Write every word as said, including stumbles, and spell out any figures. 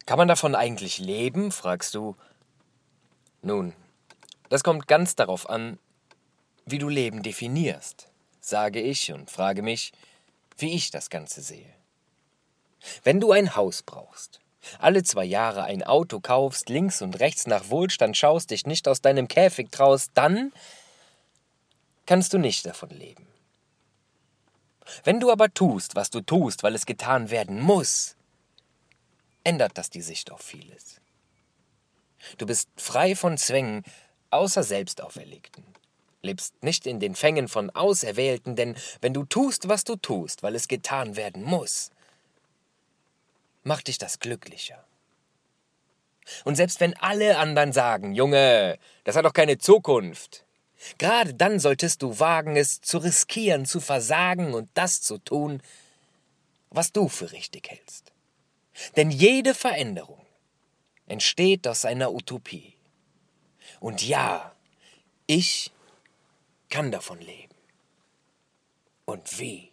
Kann man davon eigentlich leben, fragst du? Nun, das kommt ganz darauf an, wie du Leben definierst, sage ich und frage mich, wie ich das Ganze sehe. Wenn du ein Haus brauchst, alle zwei Jahre ein Auto kaufst, links und rechts nach Wohlstand schaust, dich nicht aus deinem Käfig traust, dann kannst du nicht davon leben. Wenn du aber tust, was du tust, weil es getan werden muss, ändert das die Sicht auf vieles. Du bist frei von Zwängen, außer selbst auferlegten. Lebst nicht in den Fängen von Auserwählten, denn wenn du tust, was du tust, weil es getan werden muss, macht dich das glücklicher. Und selbst wenn alle anderen sagen, Junge, das hat doch keine Zukunft, gerade dann solltest du wagen, es zu riskieren, zu versagen und das zu tun, was du für richtig hältst. Denn jede Veränderung entsteht aus einer Utopie. Und ja, ich kann davon leben. Und wie?